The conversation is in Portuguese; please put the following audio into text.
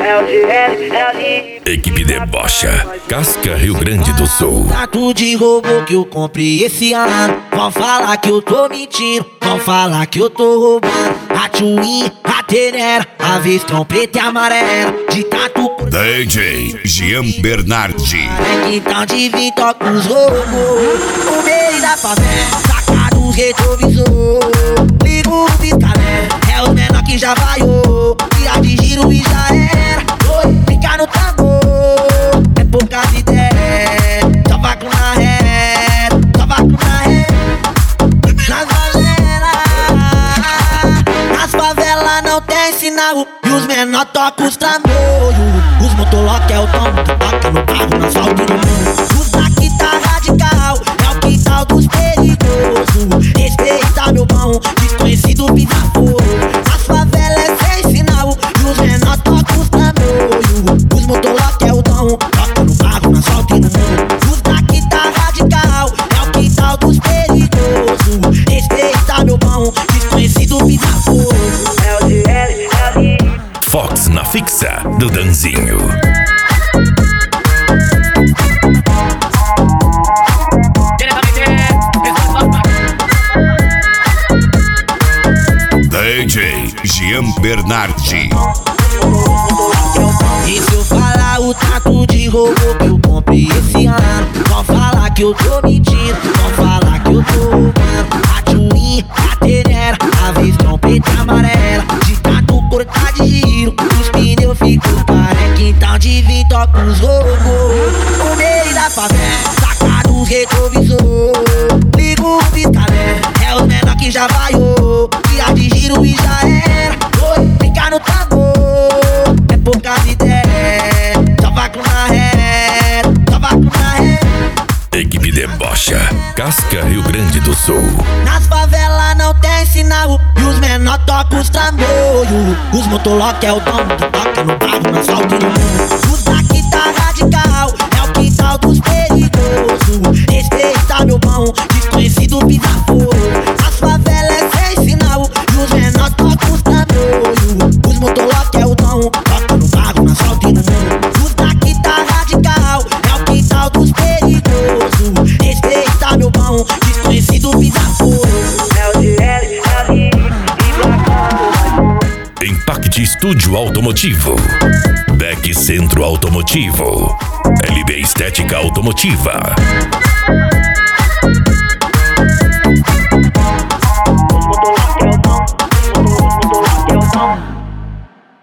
Equipe Debocha, Casca, Rio Grande do Sul. Tato de robô que eu comprei esse ano. Vão falar que eu tô mentindo, vão falar que eu tô roubando. A Twin, a Tenera, a Vestão preta e amarela. De tatu por DJ Jean Bernardi. então de vir toca os robôs. No meio da favela, saca dos retrovisor. Ligo o piscalé, é os menor que já vaiou. Tira de giro e já era. Oi, fica no tambor, é poucas ideias. Só vaco na reta, só vaco na reta. Nas favelas não tem sinal e os menor tocam os trambolhos. Os motolock é o tom que toca no carro, no asfalto do mundo. Os daqui tá radical, é o quintal dos perigosos. Respeita meu pão, desconhecido pisa fogo. Nas favelas é sem sinal e os menor tocam os trambolhos. Os motolock é o tom, toca no carro, no asfalto do mundo. Os daqui tá radical, é o quintal dos perigosos. Respeita meu pão, desconhecido pisa fogo. Fox na fixa do Danzinho. DJ Jean Bernardi. E se eu falar o tato de robô que eu comprei esse ano? Vão falar que eu tô mentindo, vão falar que eu tô roubando. A Twin, a Tenera, a Vestão preta e amarela. De tato cortar de giro, os pneus ficam careca. Então de vir toca os robôs. No meio da favela, saca dos retrovisor. Ligo o piscalé, é os menor que já vaiou. Tira de giro e já era. Oi, fica no tambor, é poucas ideias. Só vaco na reta, só vaco na reta. Equipe Debocha, Casca, Rio Grande do Sul. Nas favelas não tem sinal e os menor tocam os trambolhos. Os motolock é o tom que toca no carro, no asfalto do mundo. Os daqui tá radical, é o quintal dos perigosos. Respeita meu pão, desconhecido pisa fogo. Nas favelas é sem sinal e os menor tocam os trambolhos. Os motolock é o tom, toca no carro, no asfalto do mundo. Os daqui tá radical, é o quintal dos perigosos. Respeita meu pão, desconhecido pisa fogo. Impact Estúdio Automotivo, Beck Centro Automotivo, LB Estética Automotiva.